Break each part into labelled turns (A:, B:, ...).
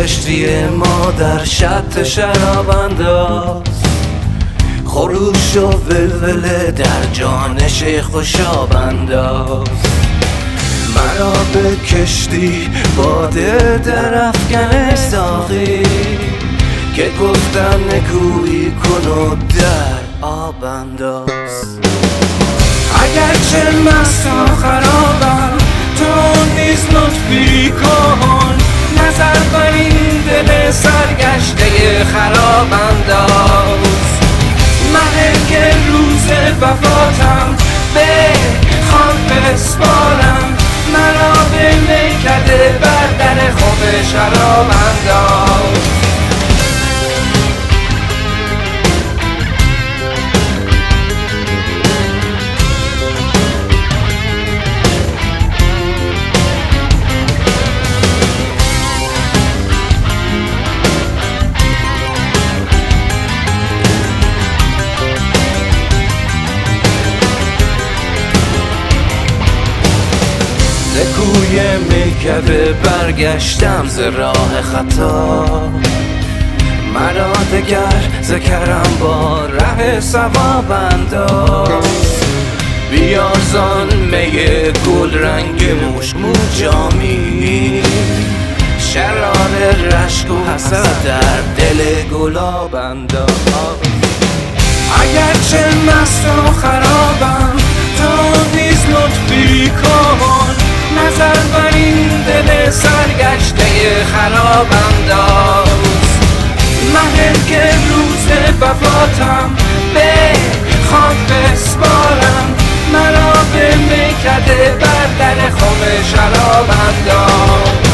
A: کشتی ما در شط شراب انداز، خروش و ولوله در جان شیخ و شاب انداز. مرا به کشتی باده در افکن ساقی، که گفتم نکویی کن و در آب انداز. اگرچه مست و خرابم تو نیز لطفی کن، نظر بر این دل سرگشته خراب انداز. من که روز وفاتم به خاک بسپارم، مرا به میکده بر در خوب شراب انداز. کوی میکده برگشتم ز راه خطا، مرا دگر ذکرم با ره ثواب انداز. بیار زان می گل رنگ موش مو جامی، شرار رشک و حسد در دل گلاب انداز. اگرچه مست و خرابم تو نیز لطفی کن، نظر بر این دل سرگشته خراب انداز. من که روز وفاتم به خاک بسپارم، مرا به میکده بر در خم شراب انداز.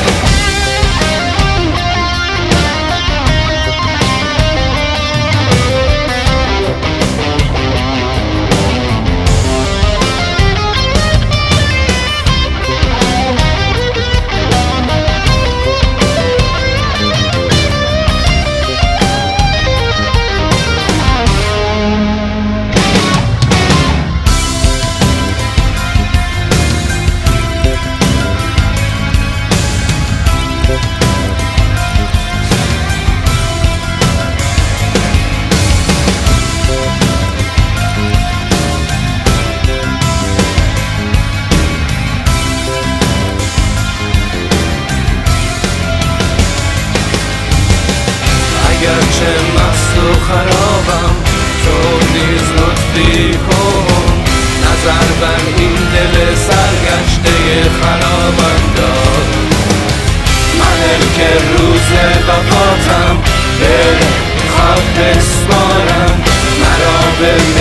A: اگرچه مست و خرابم تو نیز لطفی کن، نظر بر این دل سرگشته خراب انداز. من که روز وفاتم به خاک بسپارم، مرا به